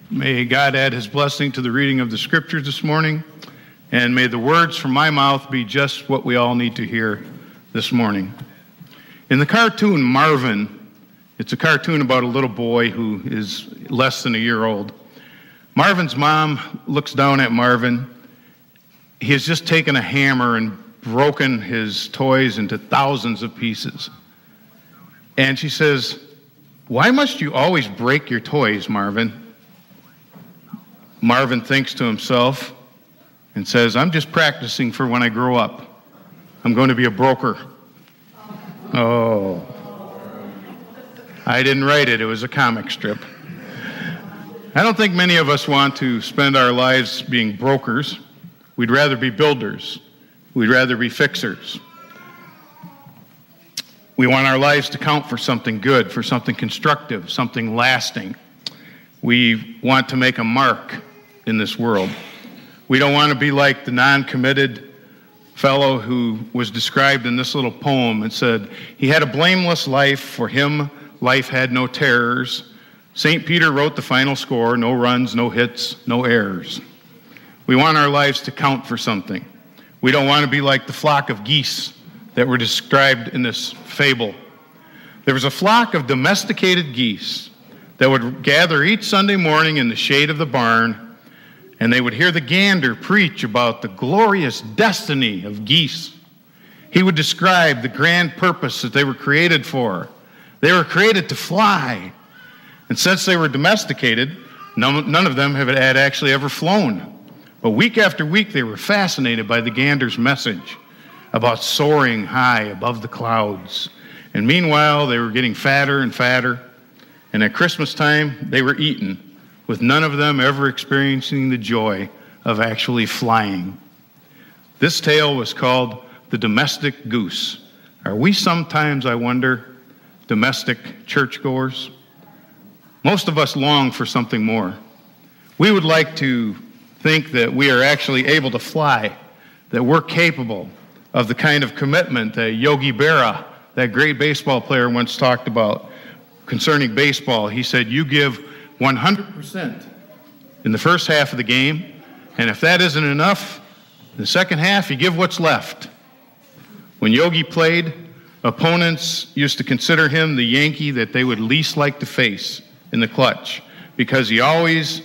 May God add his blessing to the reading of the scriptures this morning, and may the words from my mouth be just what we all need to hear this morning. In the cartoon Marvin, it's a cartoon about a little boy who is less than a year old. Marvin's mom looks down at Marvin. He has just taken a hammer and broken his toys into thousands of pieces. And she says, "Why must you always break your toys, Marvin?" Marvin thinks to himself and says, "I'm just practicing for when I grow up. I'm going to be a broker." Oh, I didn't write it. It was a comic strip. I don't think many of us want to spend our lives being brokers. We'd rather be builders. We'd rather be fixers. We want our lives to count for something good, for something constructive, something lasting. We want to make a mark in this world. We don't want to be like the non-committed fellow who was described in this little poem and said, "He had a blameless life. For him, life had no terrors. St. Peter wrote the final score, no runs, no hits, no errors." We want our lives to count for something. We don't want to be like the flock of geese that were described in this fable. There was a flock of domesticated geese that would gather each Sunday morning in the shade of the barn, and they would hear the gander preach about the glorious destiny of geese. He would describe the grand purpose that they were created for. They were created to fly. And since they were domesticated, none of them had actually ever flown. But week after week, they were fascinated by the gander's message about soaring high above the clouds. And meanwhile, they were getting fatter and fatter. And at Christmas time, they were eaten, with none of them ever experiencing the joy of actually flying. This tale was called The Domestic Goose. Are we sometimes, I wonder, domestic churchgoers? Most of us long for something more. We would like to think that we are actually able to fly, that we're capable of the kind of commitment that Yogi Berra, that great baseball player, once talked about concerning baseball. He said, "You give 100% in the first half of the game, and if that isn't enough, in the second half, you give what's left." When Yogi played, opponents used to consider him the Yankee that they would least like to face in the clutch, because he always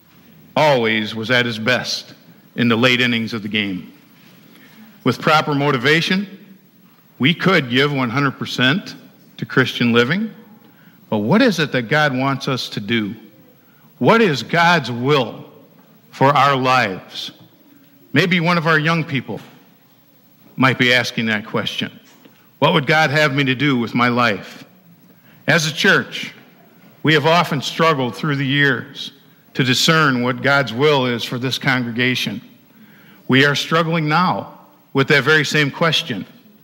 was at his best in the late innings of the game. With proper motivation, we could give 100% to Christian living, but what is it that God wants us to do? What is God's will for our lives? Maybe one of our young people might be asking that question. What would God have me to do with my life? As a church, we have often struggled through the years to discern what God's will is for this congregation. We are struggling now with that very same question.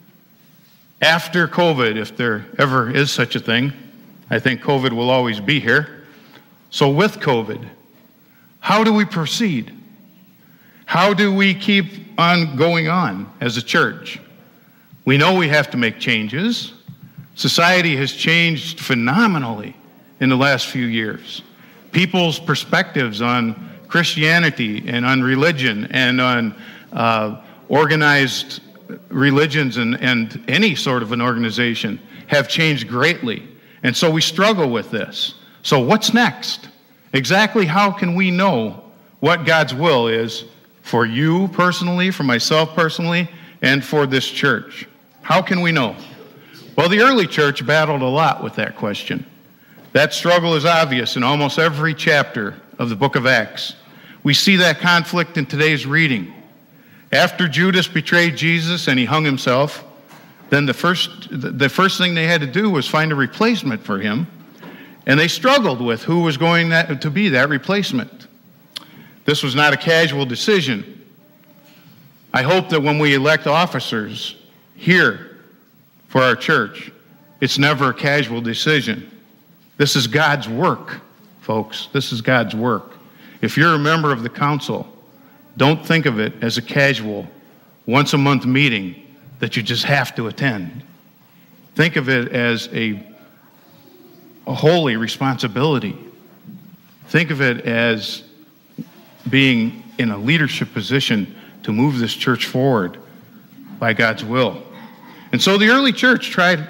After COVID, if there ever is such a thing, I think COVID will always be here. So with COVID, how do we proceed? How do we keep on going on as a church? We know we have to make changes. Society has changed phenomenally in the last few years. People's perspectives on Christianity and on religion and on organized religions and any sort of an organization have changed greatly. And so we struggle with this. So what's next? Exactly how can we know what God's will is for you personally, for myself personally, and for this church? How can we know? Well, the early church battled a lot with that question. That struggle is obvious in almost every chapter of the book of Acts. We see that conflict in today's reading. After Judas betrayed Jesus and he hung himself, then the first thing they had to do was find a replacement for him, and they struggled with who was going to be that replacement. This was not a casual decision. I hope that when we elect officers here for our church, it's never a casual decision. This is God's work, folks. This is God's work. If you're a member of the council, don't think of it as a casual, once-a-month meeting that you just have to attend. Think of it as a holy responsibility. Think of it as being in a leadership position to move this church forward by God's will. And so the early church tried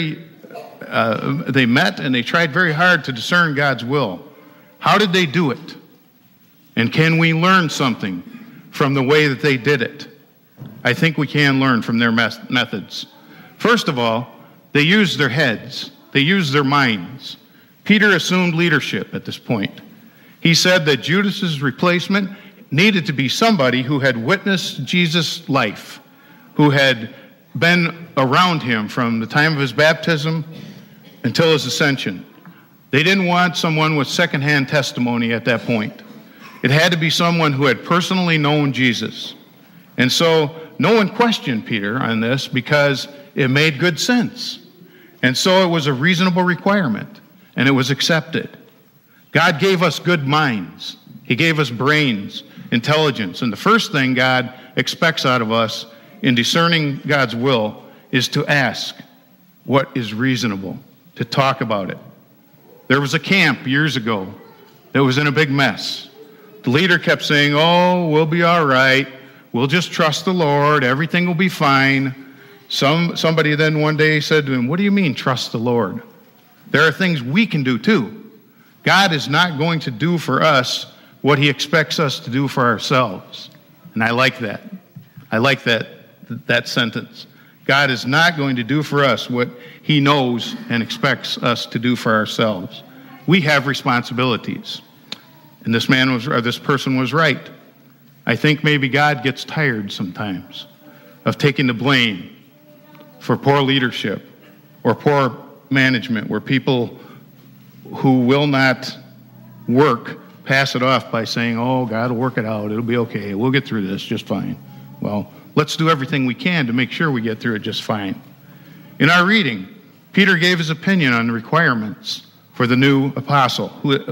they met and they tried very hard to discern God's will. How did they do it? And can we learn something from the way that they did it? I think we can learn from their methods. First of all, they used their heads. They used their minds. Peter assumed leadership at this point. He said that Judas's replacement needed to be somebody who had witnessed Jesus' life, who had been around him from the time of his baptism until his ascension. They didn't want someone with secondhand testimony at that point. It had to be someone who had personally known Jesus. And so no one questioned Peter on this because it made good sense. And so it was a reasonable requirement, and it was accepted. God gave us good minds. He gave us brains, intelligence. And the first thing God expects out of us in discerning God's will is to ask what is reasonable, to talk about it. There was a camp years ago that was in a big mess. The leader kept saying, "Oh, we'll be all right. We'll just trust the Lord. Everything will be fine." Somebody then one day said to him, "What do you mean, trust the Lord? There are things we can do too. God is not going to do for us what he expects us to do for ourselves." And I like that. I like that sentence. God is not going to do for us what he knows and expects us to do for ourselves. We have responsibilities. And this person was right. I think maybe God gets tired sometimes of taking the blame for poor leadership or poor management, where people who will not work pass it off by saying, "Oh, God will work it out. It'll be okay. We'll get through this just fine." Well, let's do everything we can to make sure we get through it just fine. In our reading, Peter gave his opinion on the requirements for the new apostle,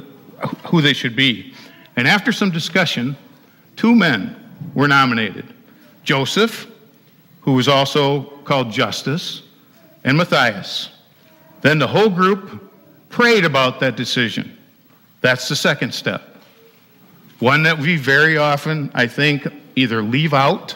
who they should be. And after some discussion, 2 men were nominated: Joseph, who was also called Justus, and Matthias. Then the whole group prayed about that decision. That's the second step. One that we very often, I think, either leave out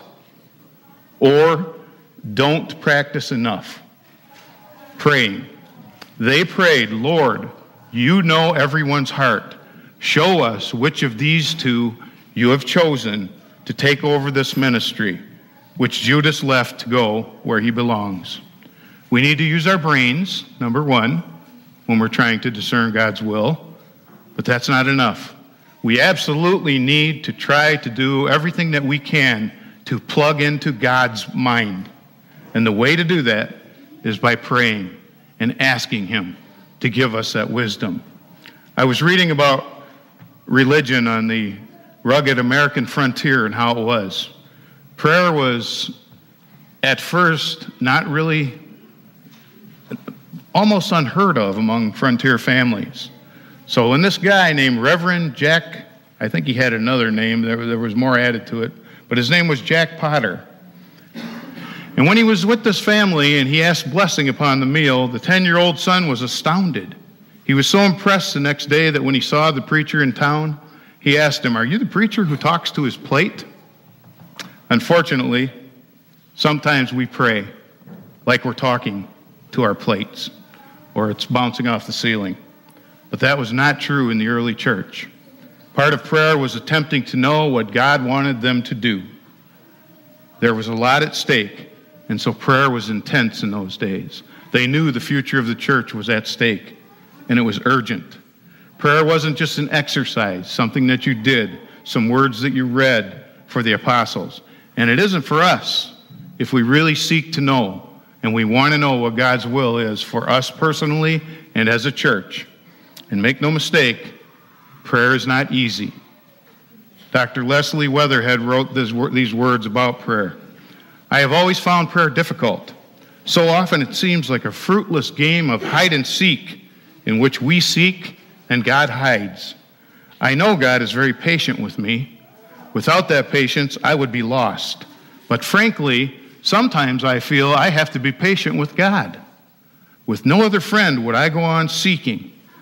or don't practice enough. Praying. They prayed, "Lord, you know everyone's heart. Show us which of these 2 you have chosen to take over this ministry, which Judas left to go where he belongs." We need to use our brains, number 1, when we're trying to discern God's will, but that's not enough. We absolutely need to try to do everything that we can to plug into God's mind. And the way to do that is by praying and asking him to give us that wisdom. I was reading about religion on the rugged American frontier and how it was. Prayer was at first not really, almost unheard of among frontier families. So when this guy named Reverend Jack, I think he had another name, there was more added to it, but his name was Jack Potter. And when he was with this family and he asked blessing upon the meal, the 10-year-old son was astounded. He was so impressed the next day that when he saw the preacher in town, he asked him, "Are you the preacher who talks to his plate?" Unfortunately, sometimes we pray like we're talking to our plates, or it's bouncing off the ceiling. But that was not true in the early church. Part of prayer was attempting to know what God wanted them to do. There was a lot at stake, and so prayer was intense in those days. They knew the future of the church was at stake, and it was urgent. Prayer wasn't just an exercise, something that you did, some words that you read for the apostles. And it isn't for us if we really seek to know, and we want to know what God's will is for us personally and as a church. And make no mistake, prayer is not easy. Dr. Leslie Weatherhead wrote these words about prayer. "I have always found prayer difficult. So often it seems like a fruitless game of hide and seek in which we seek and God hides. I know God is very patient with me. Without that patience, I would be lost. But frankly, sometimes I feel I have to be patient with God. With no other friend would I go on seeking,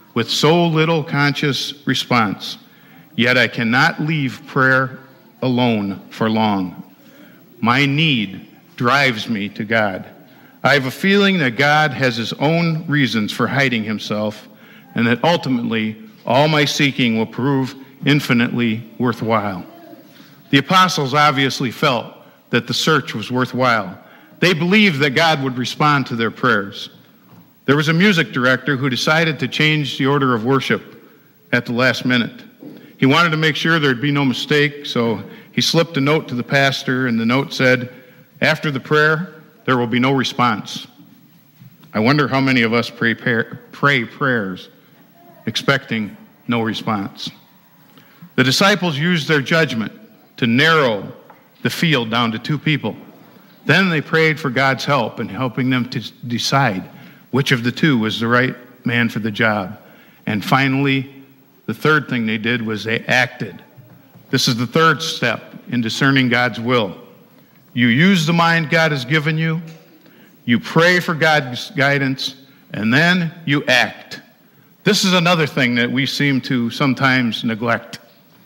with so little conscious response. Yet I cannot leave prayer alone for long. My need drives me to God. I have a feeling that God has his own reasons for hiding himself, and that ultimately all my seeking will prove infinitely worthwhile. The apostles obviously felt that the search was worthwhile. They believed that God would respond to their prayers. There was a music director who decided to change the order of worship at the last minute. He wanted to make sure there'd be no mistake, so he slipped a note to the pastor, and the note said, "After the prayer, there will be no response." I wonder how many of us pray prayers expecting no response. The disciples used their judgment to narrow the field down to 2 people. Then they prayed for God's help in helping them to decide which of the 2 was the right man for the job. And finally, the third thing they did was they acted. This is the third step in discerning God's will. You use the mind God has given you, you pray for God's guidance, and then you act. This is another thing that we seem to sometimes neglect.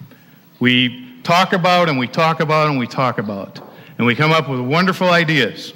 We talk about and we talk about and we talk about, and we come up with wonderful ideas.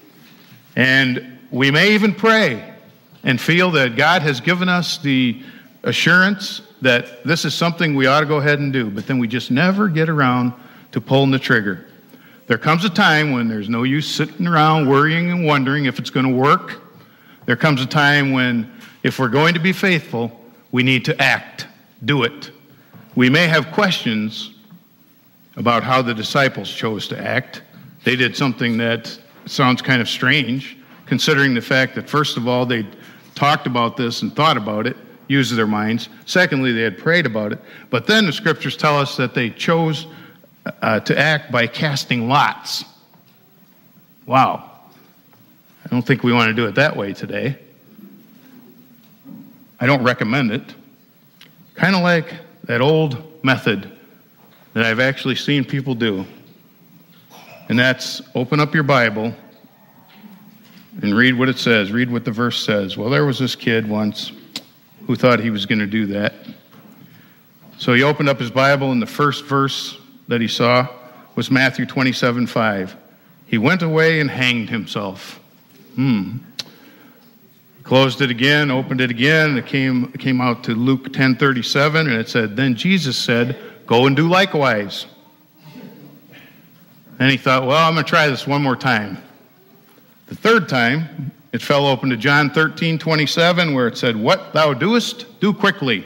And we may even pray and feel that God has given us the assurance that this is something we ought to go ahead and do, but then we just never get around to pulling the trigger. There comes a time when there's no use sitting around worrying and wondering if it's going to work. There comes a time when, if we're going to be faithful, we need to act, do it. We may have questions about how the disciples chose to act. They did something that sounds kind of strange, considering the fact that, first of all, they talked about this and thought about it, used their minds. Secondly, they had prayed about it. But then the scriptures tell us that they chose to act by casting lots. Wow. I don't think we want to do it that way today. I don't recommend it. Kind of like that old method that I've actually seen people do. And that's open up your Bible and read what it says. Read what the verse says. Well, there was this kid once who thought he was going to do that. So he opened up his Bible, and the first verse that he saw was Matthew 27:5. He went away and hanged himself. Closed it again, opened it again, and it came out to Luke 10:37, and it said, "Then Jesus said, 'Go and do likewise.'" And he thought, well, I'm going to try this one more time. The third time, it fell open to John 13:27, where it said, "What thou doest, do quickly."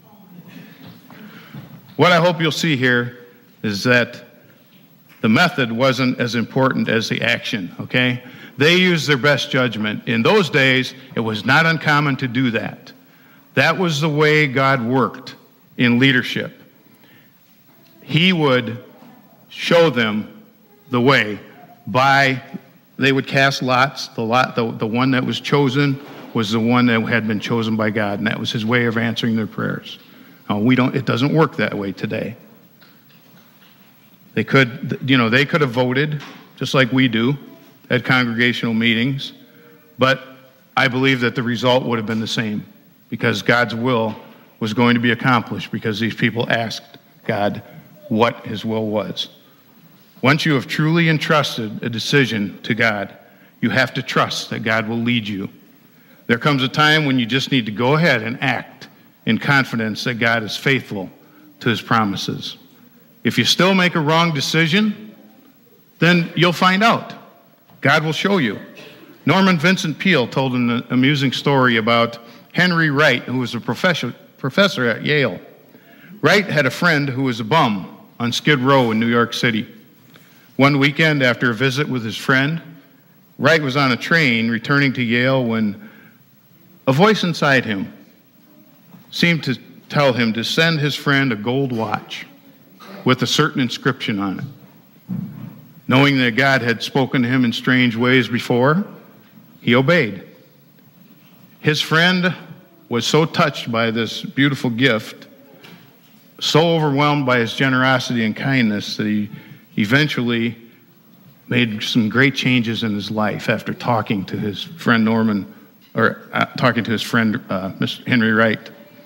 What I hope you'll see here is that the method wasn't as important as the action, okay? They used their best judgment. In those days, it was not uncommon to do that. That was the way God worked in leadership. He would show them the way by, they would cast lots. The one that was chosen was the one that had been chosen by God, and that was his way of answering their prayers. Now, it doesn't work that way today. They could have voted just like we do at congregational meetings, but I believe that the result would have been the same, because God's will was going to be accomplished because these people asked God what his will was. Once you have truly entrusted a decision to God, you have to trust that God will lead you. There comes a time when you just need to go ahead and act in confidence that God is faithful to his promises. If you still make a wrong decision, then you'll find out. God will show you. Norman Vincent Peale told an amusing story about Henry Wright, who was a professor at Yale. Wright had a friend who was a bum on Skid Row in New York City. One weekend, after a visit with his friend, Wright was on a train returning to Yale when a voice inside him seemed to tell him to send his friend a gold watch with a certain inscription on it. Knowing that God had spoken to him in strange ways before, he obeyed. His friend was so touched by this beautiful gift, so overwhelmed by his generosity and kindness, that he eventually made some great changes in his life after talking to his friend Mr. Henry Wright.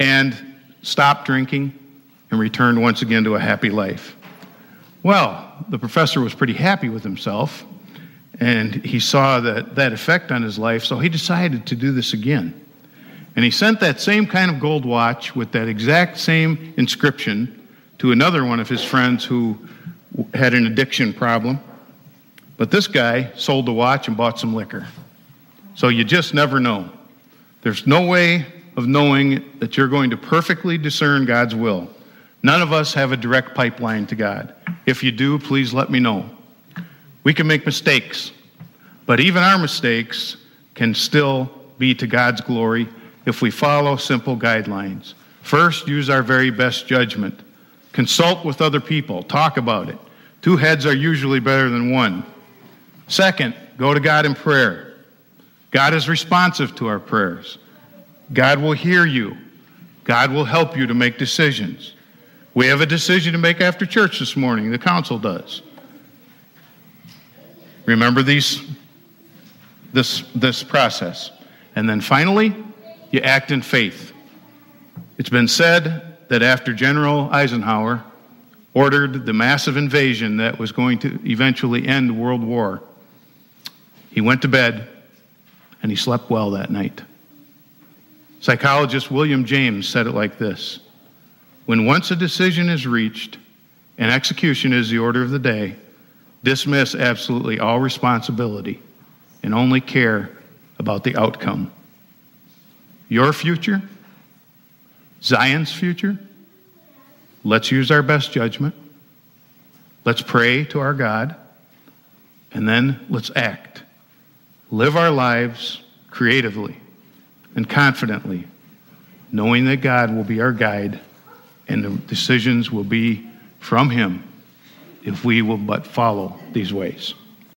and stopped drinking and returned once again to a happy life. Well, the professor was pretty happy with himself, and he saw that effect on his life, so he decided to do this again. And he sent that same kind of gold watch with that exact same inscription to another one of his friends who had an addiction problem. But this guy sold the watch and bought some liquor. So you just never know. There's no way of knowing that you're going to perfectly discern God's will. None of us have a direct pipeline to God. If you do, please let me know. We can make mistakes, but even our mistakes can still be to God's glory if we follow simple guidelines. First, use our very best judgment. Consult with other people. Talk about it. 2 heads are usually better than 1. Second, go to God in prayer. God is responsive to our prayers. God will hear you. God will help you to make decisions. We have a decision to make after church this morning. The council does. Remember this process. And then finally, you act in faith. It's been said that after General Eisenhower ordered the massive invasion that was going to eventually end World War, he went to bed and he slept well that night. Psychologist William James said it like this: when once a decision is reached and execution is the order of the day, dismiss absolutely all responsibility and only care about the outcome. Your future, Zion's future, let's use our best judgment. Let's pray to our God, and then let's act. Live our lives creatively and confidently, knowing that God will be our guide and the decisions will be from Him if we will but follow these ways.